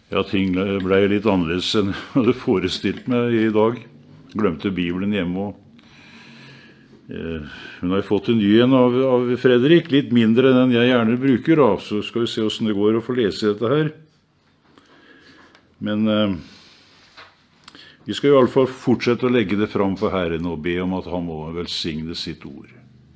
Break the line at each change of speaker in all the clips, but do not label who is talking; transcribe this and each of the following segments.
Ja, ting ble litt annerledes enn jeg hadde forestilt meg i dag. Glemte Bibelen hjemme, og hun har fått en ny en av Fredrik, litt mindre enn jeg gjerne bruker, da. Så skal vi se hvordan det går å få lese dette her. Men vi skal i alle fall fortsette å legge det fram for Herren og be om at han må velsigne sitt ord.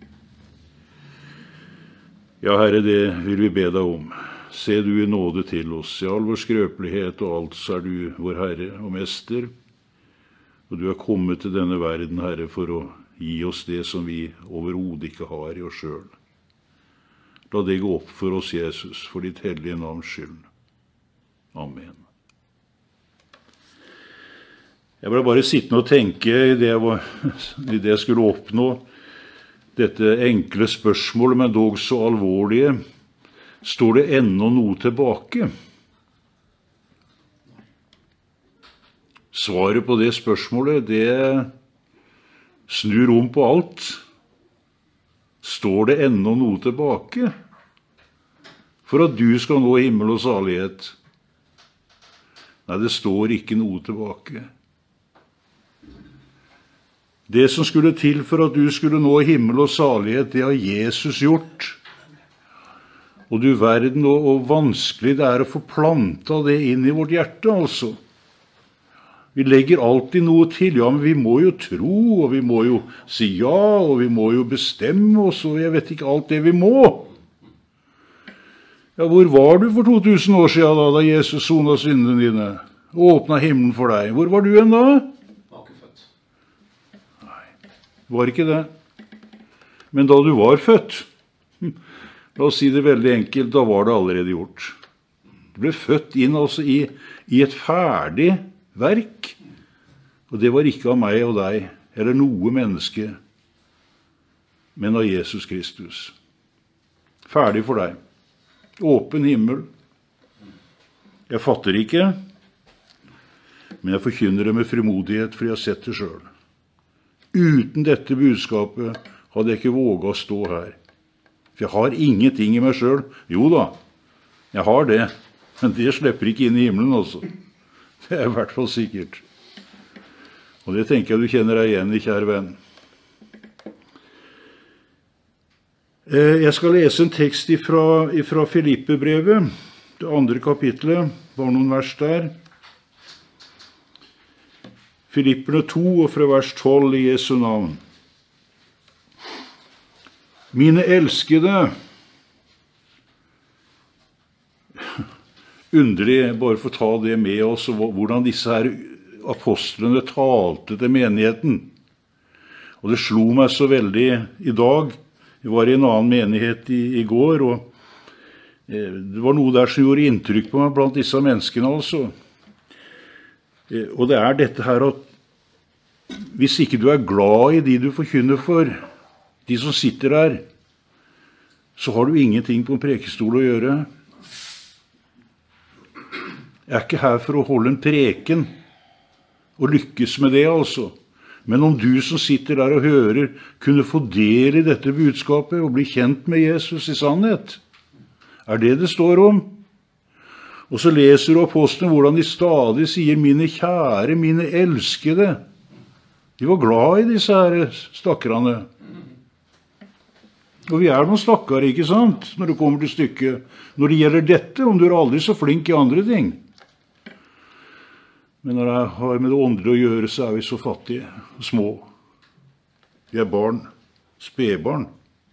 Ja, Herre, det vil vi be deg om. Se du i nåde til oss. I all vår skrøpelighet og alt, så er du vår Herre og Mester. Og du er kommet til denne verden, Herre, for å gi oss det som vi overhodet ikke har i oss selv. La det gå opp for oss, Jesus, for ditt hellige navns skyld. Amen. Jeg ble bare sittende og tenke i det jeg skulle oppnå dette enkle spørsmålet, men dog så alvorlige. Står det ennå noe tilbake? Svaret på det spørsmålet, det snur om på alt. Står det ennå noe tilbake for at du skal nå himmel og salighet? Nei, det står ikke noe tilbake. Det som skulle til for at du skulle nå himmel og salighet, det har Jesus gjort. Og du verden, og vanskelig det er å få planta det inn i vårt hjerte, altså. Vi legger alltid noe til. Ja, men vi må jo tro, og vi må jo si ja, og vi må jo bestemme oss, og jeg vet ikke alt det vi må. Ja, hvor var du for 2000 år siden da Jesus sonet syndene dine, og åpnet himmelen for deg? Hvor var du enn da?
Var ikke født.
Nei, var ikke det. Men da du var født, la oss si det veldig enkelt, da var det allerede gjort. Du ble født inn altså i et ferdig verk, og det var ikke av meg og deg, eller noe menneske, men av Jesus Kristus. Ferdig for deg. Åpen himmel. Jeg fatter ikke, men jeg forkynner det med frimodighet, for jeg har sett det selv. Uten dette budskapet hadde jeg ikke våget å stå her. For jeg har ingenting i meg selv. Jo da, jeg har det. Men det slipper ikke inn i himmelen også. Det er i hvert fall sikkert. Og det tenker jeg du kjenner deg igjen i, kjære venn. Jeg skal lese en tekst fra Filippe-brevet, det 2. kapitlet, bare noen vers der. Filipperne 2 og fra vers 12 i Jesu navn. Mine elskede, underlig bare for å ta det med oss, hvordan disse her apostlene talte til menigheten. Og det slo meg så veldig i dag. Jeg var i en annen menighet i går, og det var noe der som gjorde inntrykk på meg blant disse menneskene altså. Og det er dette her at hvis ikke du er glad i de du forkynner for, de som sitter der, så har du ingenting på en prekestol å gjøre. Jeg er ikke her for å holde en preken og lykkes med det, altså. Men om du som sitter der og hører, kunne få del i dette budskapet og bli kjent med Jesus i sannhet, er det det står om. Og så leser du apostelen hvordan de stadig sier, mine kjære, mine elskede. De var glad i disse her stakkarene. Og vi er noen stakkare, ikke sant, når det kommer til stykket. Når det gjelder dette, om du er aldri så flink i andre ting. Men når det har med det åndelige å gjøre, så er vi så fattige og små. Vi er barn, spedbarn.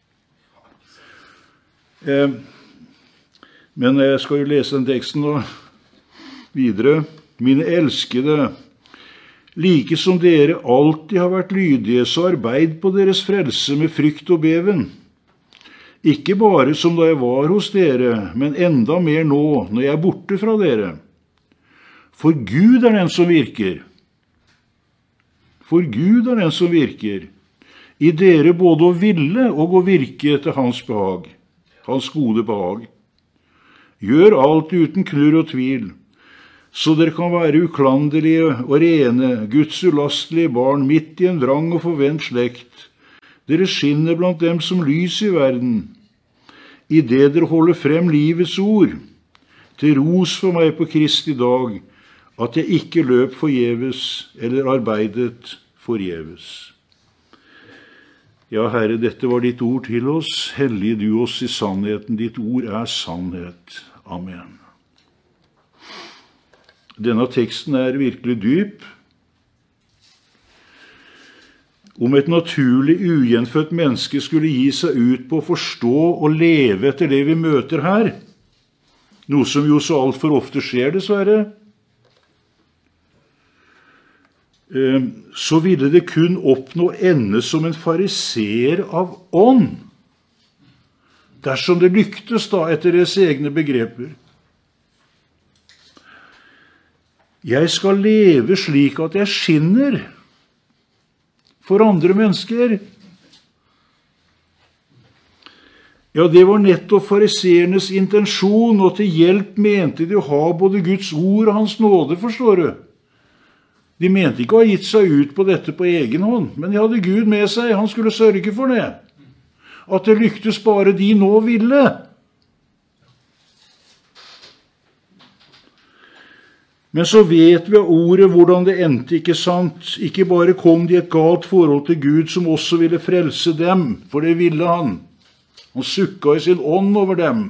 Men jeg skal jo lese den teksten nå videre. Mine elskede, like som dere alltid har vært lydige, så arbeid på deres frelse med frykt og beven. Ikke bare som da jeg var hos dere, men enda mer nå, når jeg er borte fra dere. For Gud er den som virker. For Gud er den som virker. I dere både å ville og å virke etter hans behag, hans gode behag. Gjør alt uten knurr og tvil, så dere kan være uklanderlige og rene, Guds ulastelige barn, midt i en vrang og forvent slekt. Dere skinner blant dem som lys i verden, i det dere holder frem livets ord. til ros for meg på Kristi dag, at jeg ikke løp forgjeves eller arbeidet forgjeves. Ja, Herre, dette var ditt ord til oss. Hellige du oss i sannheten. Ditt ord er sannhet. Amen. Denne teksten er virkelig dyp. Om et naturlig, ugjenfødt menneske skulle gi seg ut på å forstå og leve etter det vi møter her, noe som jo så alt for ofte skjer, dessverre, så ville det kun oppnå ende som en fariseer av ånd, dersom det lyktes da etter deres egne begreper. Jeg skal leve slik at jeg skinner for andre mennesker. Ja, det var nettopp fariseernes intensjon, og til hjelp mente de å ha både Guds ord og hans nåde, forstår du. De mente ikke å ha gitt seg ut på dette på egen hånd, men de hadde Gud med seg, han skulle sørge for det. At det lyktes bare de nå ville. Men så vet vi av ordet hvordan det endte, ikke sant? Ikke bare kom de i et galt forhold til Gud som også ville frelse dem, for det ville han. Han sukka i sin ånd over dem.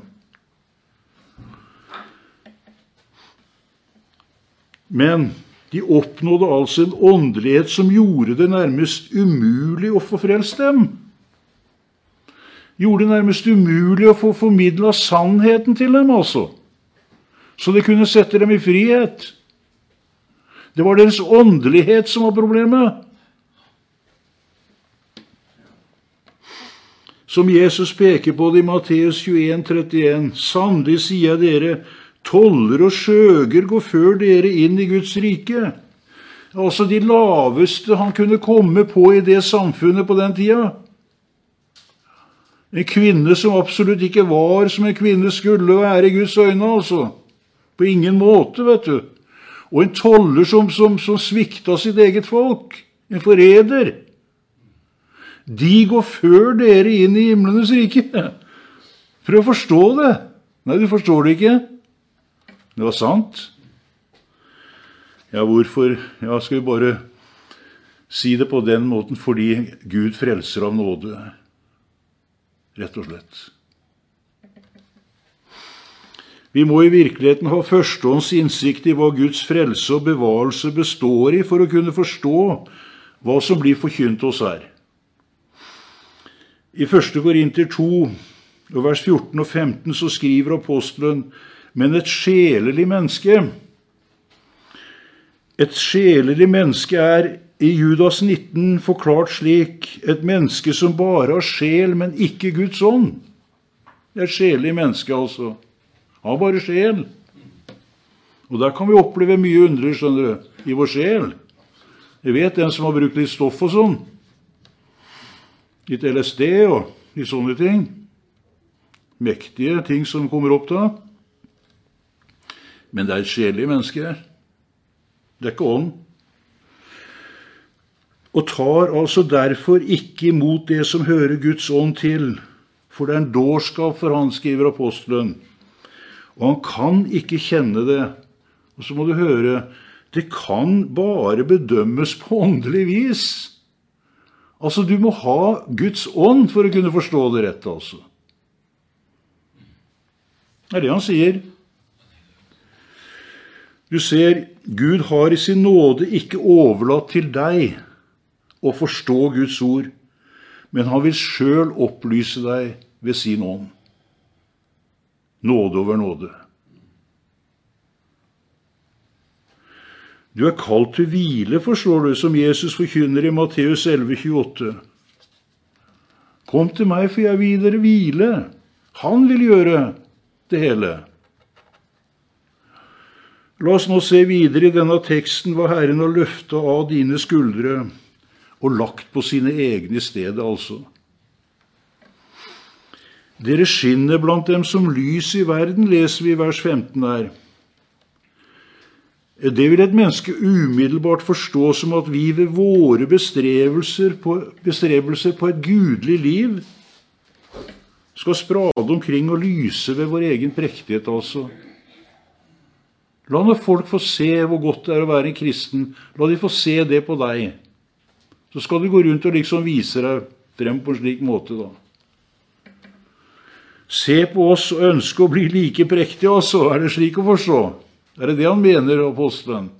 Men de oppnådde altså en åndelighet som gjorde det nærmest umulig å få frelst dem. Gjorde det nærmest umulig å få formidlet sannheten til dem, altså. Så det kunne sette dem i frihet. Det var deres åndelighet som var problemet. Som Jesus peker på det i Matteus 21,31. Sannelig sier jeg dere, toller og skjøger går før dere inn i Guds rike. Altså de laveste han kunne komme på i det samfunnet på den tida. En kvinne som absolutt ikke var som en kvinne skulle være i Guds øyne, altså. På ingen måte, vet du. Og en toller som svikta sitt eget folk. En forræder. De går før dere inn i himlenes rike. Prøv å forstå det. Nei, du forstår det ikke. Det var sant. Ja, hvorfor? Ja, skal vi bare si det på den måten, fordi Gud frelser av nåde. Rett og slett. Vi må i virkeligheten ha førstehånds innsikt i hva Guds frelse og bevarelse består i, for å kunne forstå hva som blir forkynt oss her. I 1. Korinter 2, vers 14 og 15, så skriver apostelen, men et sjelelig menneske er i Judas 19 forklart slik, et menneske som bare har sjel, men ikke Guds ånd. Det er et sjelelig menneske, altså. Han har bare sjel. Og der kan vi oppleve mye underlig, skjønner du, i vår sjel. Jeg vet den som har brukt litt stoff og sånn. Litt LSD og litt sånne ting. Mektige ting som kommer opp da. Men det er et sjelelig menneske. Det er ikke ånd. Og tar altså derfor ikke imot det som hører Guds ånd til, for det er en dårskap for han, skriver apostelen. Og han kan ikke kjenne det. Og så må du høre, det kan bare bedømmes på åndelig vis. Altså, du må ha Guds ånd for å kunne forstå det rett, altså. Det er det han sier. Du ser, Gud har i sin nåde ikke overlatt til deg å forstå Guds ord, men han vil selv opplyse deg ved sin ånd. Nåde over nåde. Du er kalt til hvile, forstår du, som Jesus forkynner i Matteus 11,28. Kom til meg, for jeg vil dere hvile. Han vil gjøre det hele. La oss nå se videre i denne teksten hva Herren har løftet av dine skuldre og lagt på sine egne steder, altså. Dere skinner blant dem som lys i verden, leser vi i vers 15 her. Det vil et menneske umiddelbart forstå som at vi ved våre bestrebelser på et gudelig liv skal sprade omkring og lyse ved vår egen prektighet, altså. La nå folk få se hvor godt det er å være en kristen. La de få se det på deg. Så skal du gå rundt og liksom vise deg frem på en slik måte da. Se på oss og ønske å bli like prektige også. Er det slik å forstå? Er det det han mener, apostelen?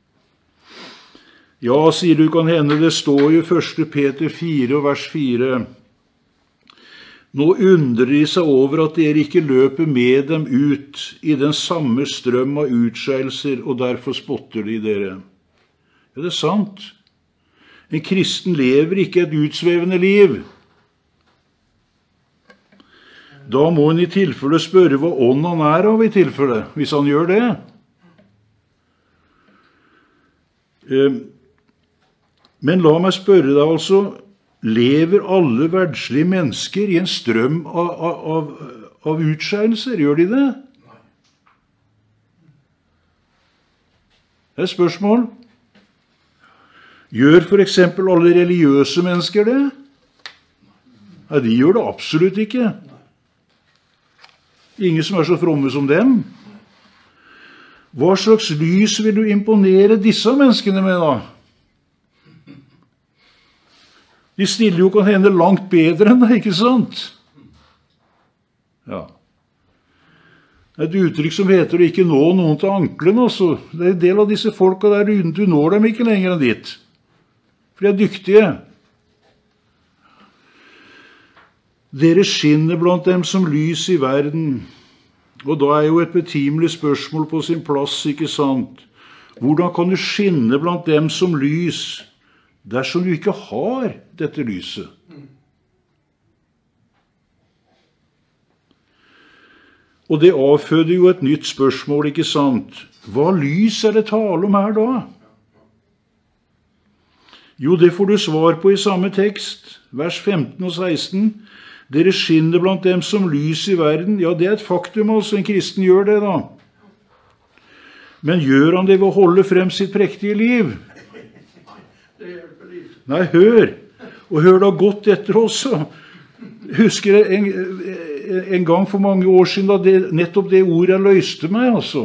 Ja, sier du, kan hende, det står jo 1. Peter 4 og vers 4. Nå undrer de seg over at dere ikke løper med dem ut i den samme strøm av utskeielser, og derfor spotter de dere. Ja, det er sant. En kristen lever ikke et utsvevende liv. Da må han i tilfelle spørre hva ånd han er av i tilfelle, hvis han gjør det. Men la meg spørre deg altså, lever alle verdslige mennesker i en strøm av utskeielser? Gjør de det? Det er et spørsmål. Gjør for eksempel alle religiøse mennesker det? Nei, de gjør det absolutt ikke. Ingen som er så fromme som dem. Hva slags lys vil du imponere disse menneskene med da? De stiller jo kan hende langt bedre enn deg, ikke sant? Ja. Det er et uttrykk som heter å ikke nå noen til ankelen også. Det er en del av disse folka der du når dem ikke lenger enn dit. For de er dyktige. Dere skinner blant dem som lys i verden. Og da er jo et betimelig spørsmål på sin plass, ikke sant? Hvordan kan du skinne blant dem som lys dersom du ikke har dette lyset? Og det avføder jo et nytt spørsmål, ikke sant? Hva lys er det tale om her da? Jo, det får du svar på i samme tekst, vers 15 og 16. Dere skinner blant dem som lys i verden. Ja, det er et faktum, altså. En kristen gjør det da. Men gjør han det ved å holde frem sitt prektige liv? Nei, hør. Og hør da godt etter også. Husker jeg en gang for mange år siden da nettopp det ordet løste meg, altså.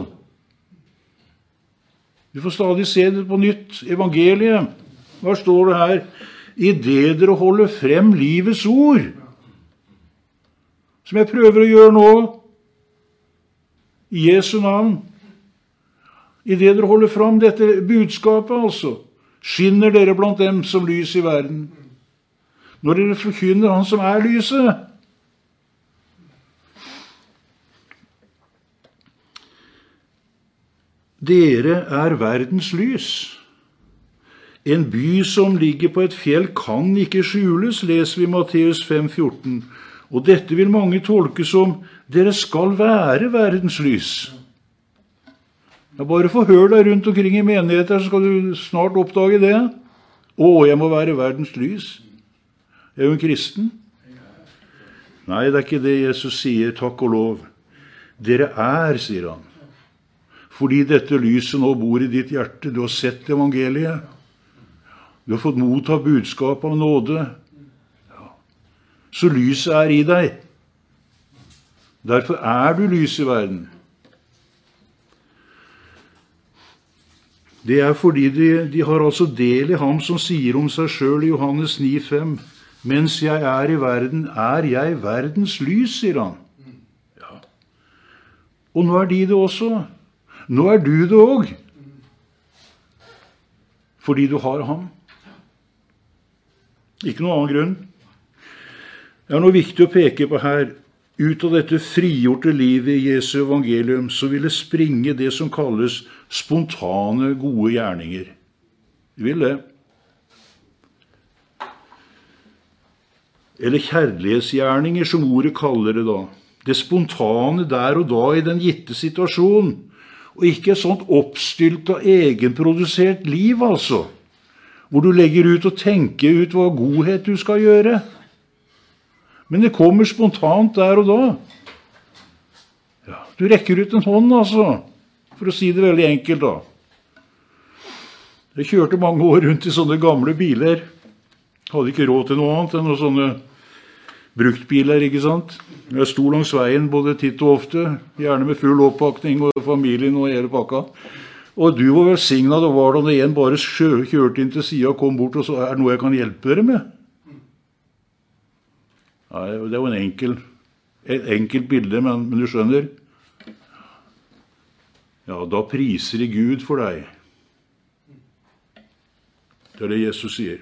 Du får stadig se det på nytt. Evangeliet. Hva står det her? I det dere holder frem livets ord. Som jeg prøver å gjøre nå. I Jesu navn. I det dere holder frem dette budskapet, altså. Skinner dere blant dem som lys i verden. Når dere forkynner han som er lyset. Dere er verdens lys. En by som ligger på et fjell kan ikke skjules, leser vi Matteus 5,14. Og dette vil mange tolke som dere skal være verdens lys. Ja, bare få høre deg rundt omkring i menigheter, så skal du snart oppdage det. Å, jeg må være verdens lys. Jeg er jo en kristen. Nei, det er ikke det Jesus sier, takk og lov. Dere er, sier han. Fordi dette lyset nå bor i ditt hjerte. Du har sett evangeliet. Du har fått motta budskap av nåde. Ja. Så lyset er i deg. Derfor er du lys i verden. Det er fordi de har altså del i ham som sier om seg selv i Johannes 9,5. Mens jeg er i verden, er jeg verdens lys, sier han. Ja. Og nå er de det også. Nå er du det også. Fordi du har ham. Ikke noen annen grunn. Det er noe viktig å peke på her. Ut av dette frigjorte livet i Jesu evangelium, så vil det springe det som kalles spontane gode gjerninger. Det vil det. Eller kjærlighetsgjerninger, som ordet kaller det da. Det spontane der og da i den gitte situasjonen. Og ikke et sånt oppstylt og egenprodusert liv, altså. Hvor du legger ut og tenker ut hva godhet du skal gjøre. Men det kommer spontant der og da. Ja, du rekker ut en hånd, altså. For å si det veldig enkelt, da. Jeg kjørte mange år rundt i sånne gamle biler. Hadde ikke råd til noe annet enn noen sånne bruktbiler, ikke sant? Jeg sto langs veien både titt og ofte, gjerne med full oppakning og familien og hele pakka. Og du var velsignet, det var da en bare kjørte inn til siden og kom bort, og så er det noe jeg kan hjelpe dere med? Nei, det var et enkelt bilde, men du skjønner. Ja, da priser de Gud for deg. Det er det Jesus sier.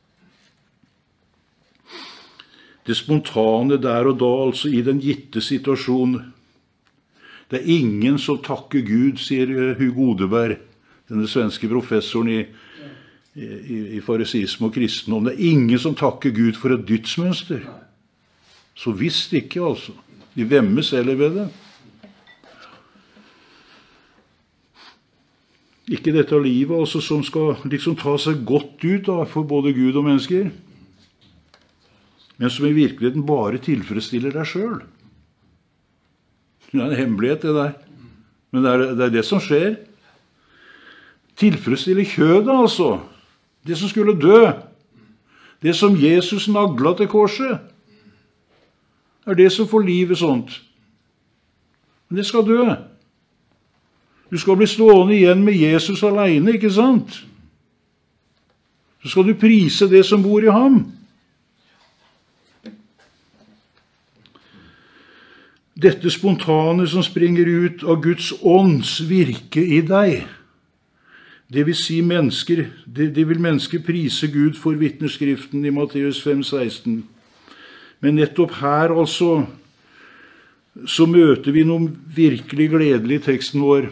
Det spontane der og da, altså i den gitte situasjonen. Det er ingen som takker Gud, sier Hugo Odeberg, denne svenske professoren i farisisme og kristendom. Det er ingen som takker Gud for et dydsmønster. Så visst ikke, altså. De vemmes heller ved det. Ikke dette livet, altså, som skal liksom ta seg godt ut da, for både Gud og mennesker, men som i virkeligheten bare tilfredsstiller deg selv. Det er en hemmelighet, det der. Men det er det som skjer. Tilfredsstiller kjødet, altså. Det som skulle dø. Det som Jesus naglet til korset. Det er det som får livet sånt. Men det skal dø. Du skal bli stående igjen med Jesus alene, ikke sant? Så skal du prise det som bor i ham. Dette spontane som springer ut av Guds ånds virke i deg, det vil si mennesker, det vil mennesker prise Gud for vitneskriften i Matteus 5,16. Men nettopp her altså, så møter vi noe virkelig gledelig i teksten vår.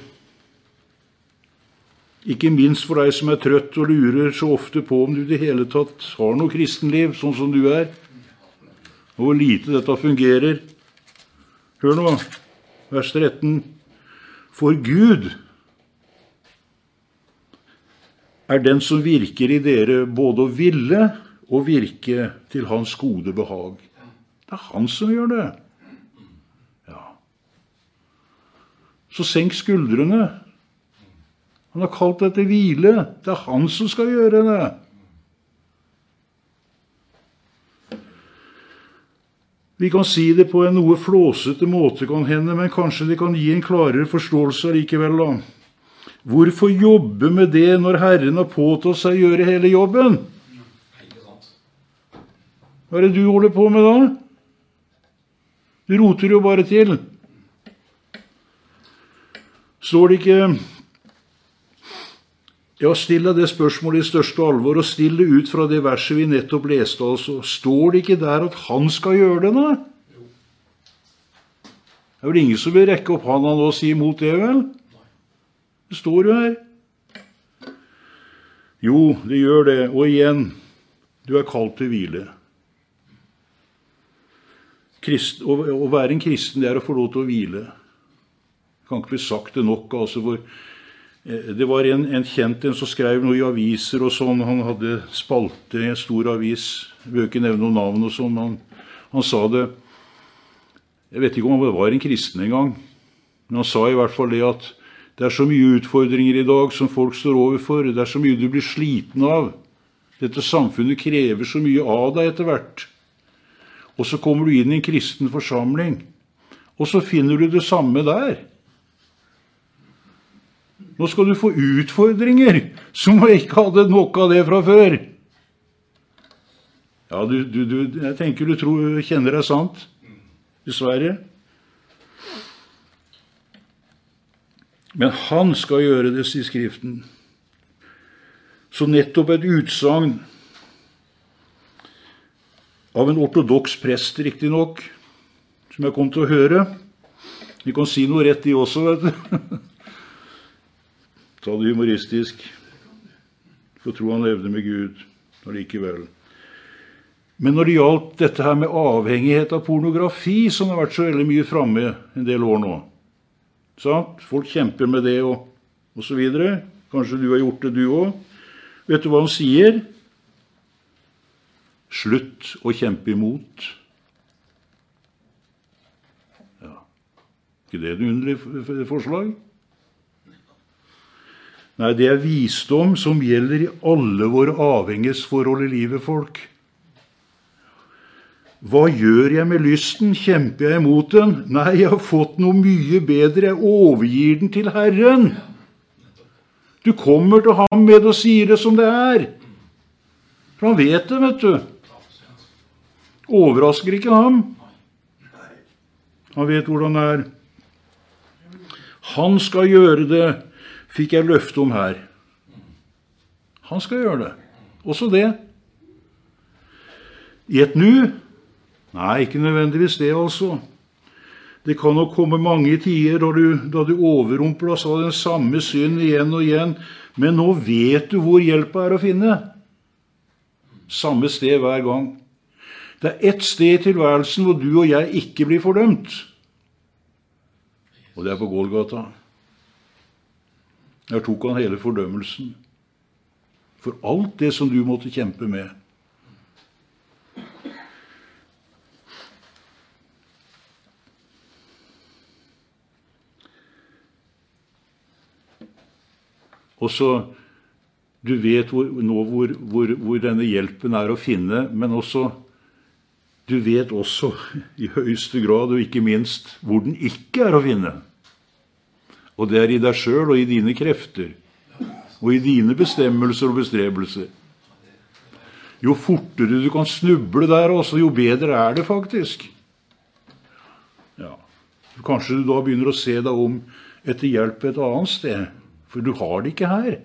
Ikke minst for deg som er trøtt og lurer så ofte på om du i det hele tatt har noe kristenliv, sånn som du er, og hvor lite dette fungerer. Hør nå, vers 13. For Gud er den som virker i dere både å ville og virke til hans gode behag. Det er han som gjør det. Ja. Så senk skuldrene. Han har kalt deg til hvile. Det er han som skal gjøre det. Vi kan si det på en noe flåsete måte kan hende, men kanskje det kan gi en klarere forståelse likevel da. Hvorfor jobbe med det når Herren har påtatt seg å gjøre hele jobben? Hva er det du holder på med da? Du roter jo bare til. Står det ikke... Ja, still deg det spørsmålet i største alvor, og still det ut fra det verset vi nettopp leste. Altså. Står det ikke der at han skal gjøre det da? Det er vel ingen som vil rekke opp hånda nå og si imot det, vel? Det står jo her. Jo, det gjør det. Og igjen, du er kalt til hvile. Å være en kristen, det er å få lov til å hvile. Det kan ikke bli sagt det nok, altså, for det var en kjent som skrev noe i aviser og sånn. Han hadde spalte i en stor avis. Jeg vil ikke nevne noen navn og sånn. Han sa det. Jeg vet ikke om han var en kristen en gang. Men han sa i hvert fall det at det er så mye utfordringer i dag som folk står overfor. Det er så mye du blir sliten av. Dette samfunnet krever så mye av deg etter hvert. Og så kommer du inn i en kristen forsamling. Og så finner du det samme der. Nå skal du få utfordringer som ikke hadde nok av det fra før. Ja, jeg tenker du kjenner deg sant, dessverre. Men han skal gjøre det, sier Skriften. Så nettopp et utsagn av en ortodoks prest, riktig nok, som jeg kom til å høre. Vi kan si noe rett i også, vet du. Ta det humoristisk, for tro han levde med Gud, og likevel. Men når det gjaldt dette her med avhengighet av pornografi, som har vært så veldig mye fremme en del år nå, sant? Folk kjemper med det og så videre. Kanskje du har gjort det du også. Vet du hva han sier? Slutt å kjempe imot. Ja. Ikke det et underlig forslag? Nei, det er visdom som gjelder i alle våre avhengighetsforhold i livet, folk. Hva gjør jeg med lysten? Kjemper jeg imot den? Nei, jeg har fått noe mye bedre. Jeg overgir den til Herren. Du kommer til ham med og sier det som det er. For han vet det, vet du. Overrasker ikke ham. Han vet hvordan det er. Han skal gjøre det, fikk jeg løfte om her. Han skal gjøre det. Også det. I et nu? Nei, ikke nødvendigvis det altså. Det kan nok komme mange tider da du overrumples av den samme synd igjen og igjen, men nå vet du hvor hjelpa er å finne. Samme sted hver gang. Det er ett sted i tilværelsen hvor du og jeg ikke blir fordømt. Og det er på Golgata. Der tok han hele fordømmelsen. For alt det som du måtte kjempe med. Og så, du vet hvor denne hjelpen er å finne, men også, du vet også i høyeste grad, og ikke minst, hvor den ikke er å finne. Og det er i deg selv og i dine krefter, og i dine bestemmelser og bestrebelser. Jo fortere du kan snuble der også, jo bedre er det faktisk. Ja, kanskje du da begynner å se deg om etter hjelp et annet sted, for du har det ikke her.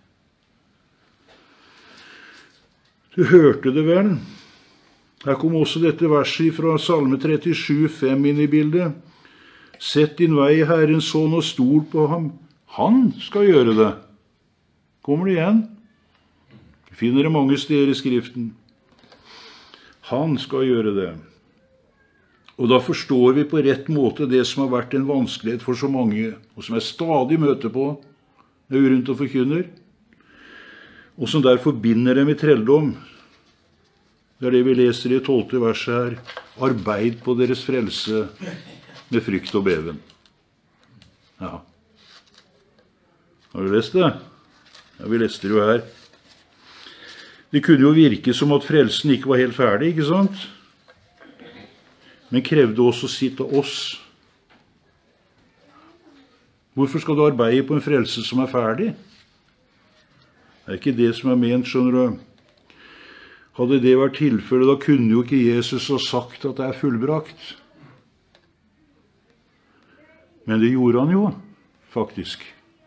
Du hørte det vel. Her kom også dette verset fra Salme 37, 5 inn i bildet. Sett din vei, Herrens sånn, og stol på ham. Han skal gjøre det. Kommer det igjen? Vi finner det mange steder i Skriften. Han skal gjøre det. Og da forstår vi på rett måte det som har vært en vanskelighet for så mange, og som jeg stadig møter på, når jeg er rundt og forkynner, og som derfor binder dem i trelldom. Det er det vi leser i 12. verset her. Arbeid på deres frelse med frykt og beven. Ja. Har du lest det? Ja, vi leste det jo her. Det kunne jo virke som at frelsen ikke var helt ferdig, ikke sant? Men krevde også sitt av oss. Hvorfor skal du arbeide på en frelse som er ferdig? Det er ikke det som er ment, skjønner du. Hadde det vært tilfellet, da kunne jo ikke Jesus ha sagt at det er fullbrakt. Men det gjorde han jo, faktisk.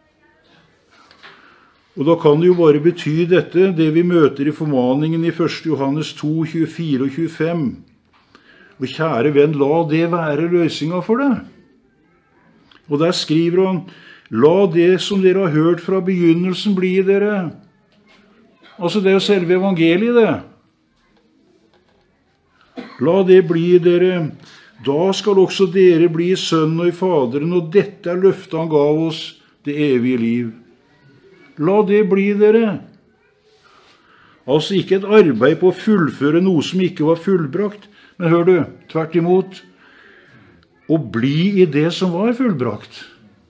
Og da kan det jo bare bety dette, det vi møter i formaningen i 1. Johannes 2, 24 og 25. Og kjære venn, la det være løsninga for deg. Og der skriver han, la det som dere har hørt fra begynnelsen bli i dere. Altså det er jo selve evangeliet det. La det bli i dere. Da skal også dere bli i Sønnen og i Faderen, og dette er løftet han gav oss, det evige liv. La det bli i dere. Altså ikke et arbeid på å fullføre noe som ikke var fullbrakt, men hør du, tvert imot, å bli i det som var fullbrakt.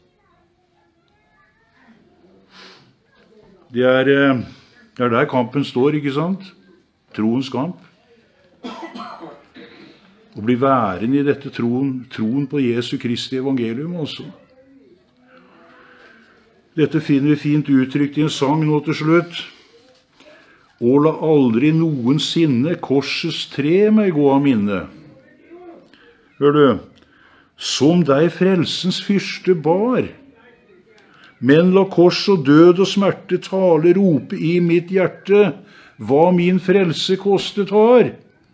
Det er der kampen står, ikke sant? Troens kamp. Å bli værende i dette troen på Jesu Kristi evangelium også. Dette finner vi fint uttrykt i en sang nå til slutt. Og la aldri noensinne korsets tre meg gå av minne. Hør du, som deg frelsens fyrste bar, men la kors og død og smerte tale rope i mitt hjerte, hva min frelse kostet har.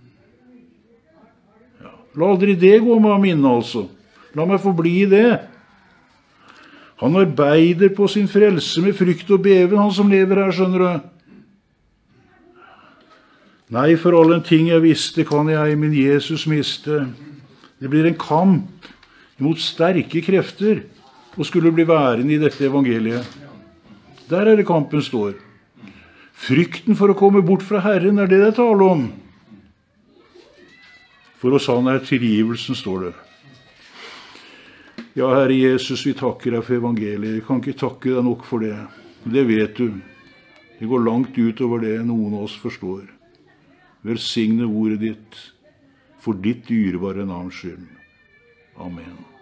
Ja, la aldri det gå meg av minne, altså. La meg få bli det. Han arbeider på sin frelse med frykt og beven, han som lever her, skjønner du. Nei, for alle ting jeg visste, kan jeg min Jesus miste. Det blir en kamp mot sterke krefter og skulle bli værende i dette evangeliet. Der er det kampen står. Frykten for å komme bort fra Herren er det det taler om. For oss han er tilgivelsen, står det. Ja, Herre Jesus, vi takker deg for evangeliet. Vi kan ikke takke deg nok for det. Det vet du. Det går langt utover det noen av oss forstår. Velsigne ordet ditt. for ditt dyrebare navns skyld. Amen.